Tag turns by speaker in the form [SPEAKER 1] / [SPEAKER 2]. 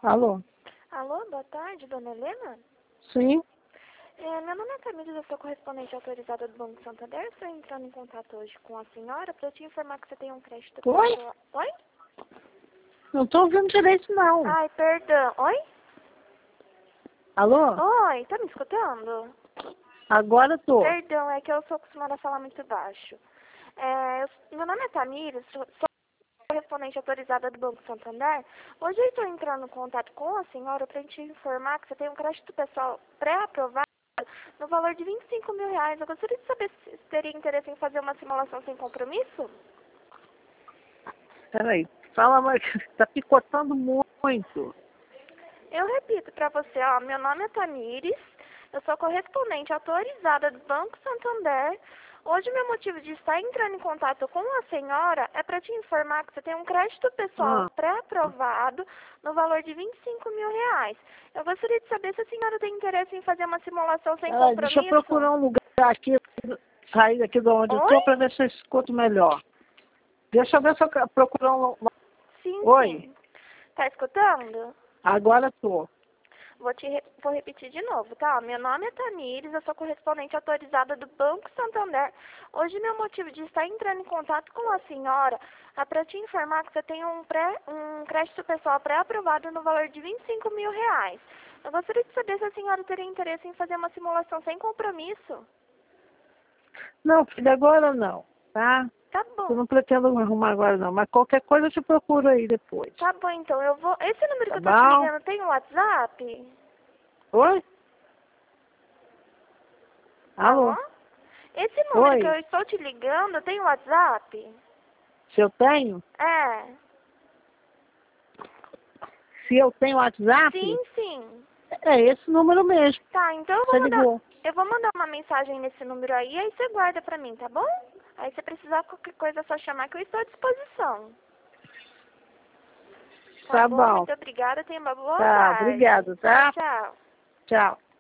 [SPEAKER 1] Alô?
[SPEAKER 2] Alô, boa tarde, dona Helena?
[SPEAKER 1] Sim?
[SPEAKER 2] Meu nome é Camila, eu sou correspondente autorizada do Banco Santander. Estou entrando em contato hoje com a senhora para te informar que você tem um crédito
[SPEAKER 1] Oi?
[SPEAKER 2] pessoal. Oi?
[SPEAKER 1] Não tô ouvindo direito, não.
[SPEAKER 2] Ai, perdão. Oi?
[SPEAKER 1] Alô?
[SPEAKER 2] Oi, tá me escutando?
[SPEAKER 1] Agora tô.
[SPEAKER 2] Perdão, é que eu sou acostumada a falar muito baixo. Meu nome é Tamires, sou correspondente autorizada do Banco Santander. Hoje eu estou entrando em contato com a senhora para te informar que você tem um crédito pessoal pré-aprovado no valor de R$ 25.000. Eu gostaria de saber se teria interesse em fazer uma simulação sem compromisso?
[SPEAKER 1] Peraí. Fala, mas tá picotando muito.
[SPEAKER 2] Eu repito para você, ó, meu nome é Tamires, eu sou correspondente autorizada do Banco Santander. Hoje meu motivo de estar entrando em contato com a senhora é para te informar que você tem um crédito pessoal
[SPEAKER 1] Ah,
[SPEAKER 2] pré-aprovado no valor de R$ 25.000. Eu gostaria de saber se a senhora tem interesse em fazer uma simulação sem
[SPEAKER 1] peraí, deixa eu
[SPEAKER 2] compromisso.
[SPEAKER 1] procurar um lugar aqui, sair daqui de onde eu
[SPEAKER 2] Oi?
[SPEAKER 1] tô pra ver se eu escuto melhor. Deixa eu ver se eu procurar um...
[SPEAKER 2] Sim,
[SPEAKER 1] Oi?
[SPEAKER 2] sim. Tá escutando?
[SPEAKER 1] Agora tô.
[SPEAKER 2] Vou repetir de novo, tá? Meu nome é Tamires, eu sou correspondente autorizada do Banco Santander. Hoje meu motivo de estar entrando em contato com a senhora é para te informar que você tem um crédito pessoal pré-aprovado no valor de R$ 25.000. Eu gostaria de saber se a senhora teria interesse em fazer uma simulação sem compromisso.
[SPEAKER 1] Não, filha, agora não, tá?
[SPEAKER 2] Tá
[SPEAKER 1] Eu
[SPEAKER 2] bom.
[SPEAKER 1] não pretendo arrumar agora não, mas qualquer coisa eu te procuro aí depois.
[SPEAKER 2] Tá bom, então eu vou... Esse número que
[SPEAKER 1] Tá
[SPEAKER 2] eu tô te
[SPEAKER 1] bom?
[SPEAKER 2] ligando tem um WhatsApp?
[SPEAKER 1] Oi?
[SPEAKER 2] Alô?
[SPEAKER 1] Alô?
[SPEAKER 2] Esse número que eu
[SPEAKER 1] Oi?
[SPEAKER 2] estou te ligando tem um WhatsApp?
[SPEAKER 1] Se eu tenho?
[SPEAKER 2] É.
[SPEAKER 1] Se eu tenho WhatsApp?
[SPEAKER 2] Sim, sim.
[SPEAKER 1] É esse número mesmo.
[SPEAKER 2] Tá, então
[SPEAKER 1] Você ligou.
[SPEAKER 2] eu vou mandar uma mensagem nesse número aí você guarda pra mim, tá bom? Aí se precisar qualquer coisa é só chamar que eu estou à disposição. Tá
[SPEAKER 1] Tá
[SPEAKER 2] bom?
[SPEAKER 1] bom.
[SPEAKER 2] Muito obrigada, tenha uma boa
[SPEAKER 1] Tá,
[SPEAKER 2] tarde.
[SPEAKER 1] obrigado,
[SPEAKER 2] Tchau,
[SPEAKER 1] tá?
[SPEAKER 2] tchau.
[SPEAKER 1] Tchau.